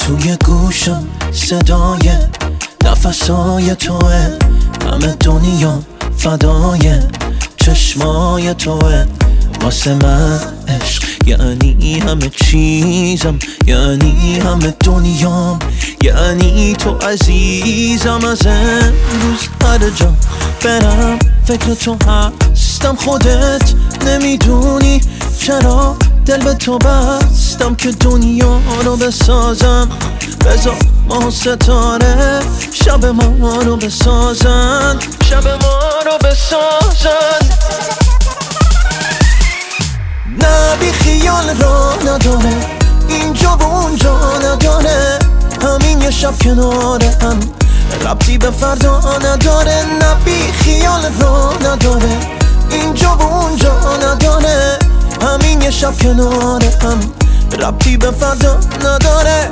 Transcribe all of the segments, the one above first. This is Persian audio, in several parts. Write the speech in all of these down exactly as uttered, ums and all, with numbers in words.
توی گوشم صدای نفسای توه، همه دنیا فدای چشمای توه. واسه من عشق یعنی همه چیزم، یعنی همه دنیام، یعنی تو عزیزم. از امروز هر جا برم فکر تو هستم. خودت نمیدونی چرا دل به تو بستم که دنیا رو بسازم. بذار ما ستاره شب ما رو بسازن، شب ما رو بسازن. نه بی خیال را نداره، اینجا و اونجا نداره، همین یه شب کناره هم ربطی به فردا نداره. نه بی خیال را نداره، اینجا و اونجا نداره، همین یه شب کناره هم ربطی به فردا نداره.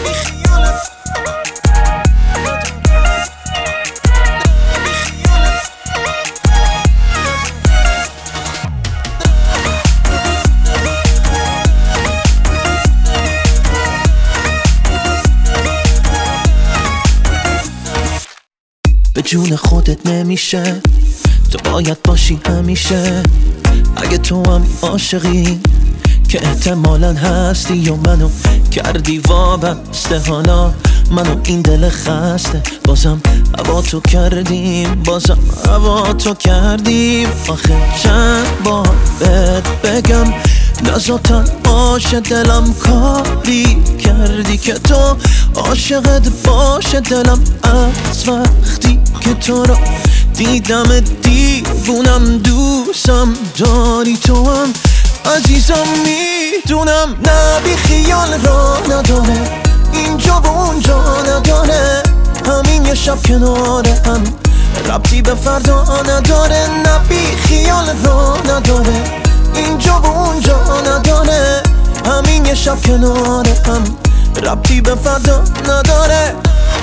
به جون خودت نمیشه، تو باید باشی همیشه. اگه تو هم عاشقی که احتمالاً هستی و منو کردی وابسته، حالا منو این دل خسته بازم هوا تو کردیم، بازم هوا تو کردیم. آخه چند بار بهت بگم نذاتن باشه دلم، کاری کردی که تو عاشقت باشه دلم. از وقتی که تو رو دیدم دیوونم، دوستم داری تو هم عزیزم میدونم. نه بی خیال را نداره، اینجا و اونجا نداره، همین یه شب کناره هم ربطی به فردا نداره. نه بی خیال را نداره، اینجا و اونجا نداره، همین یه شب کناره هم ربطی به فردا نداره.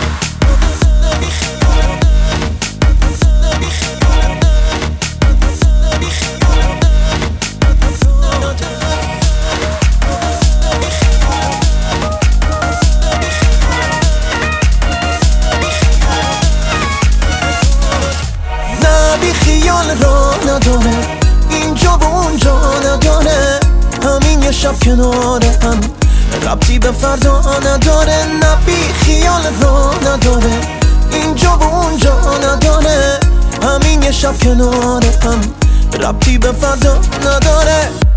خیال را نداره، اینجا و اونجا نداره، همین یه شب کناره هم ربطی به فردا نداره. نه بی خیال را نداره، اینجا و اونجا نداره، همین یه شب کناره هم ربطی به فردا نداره.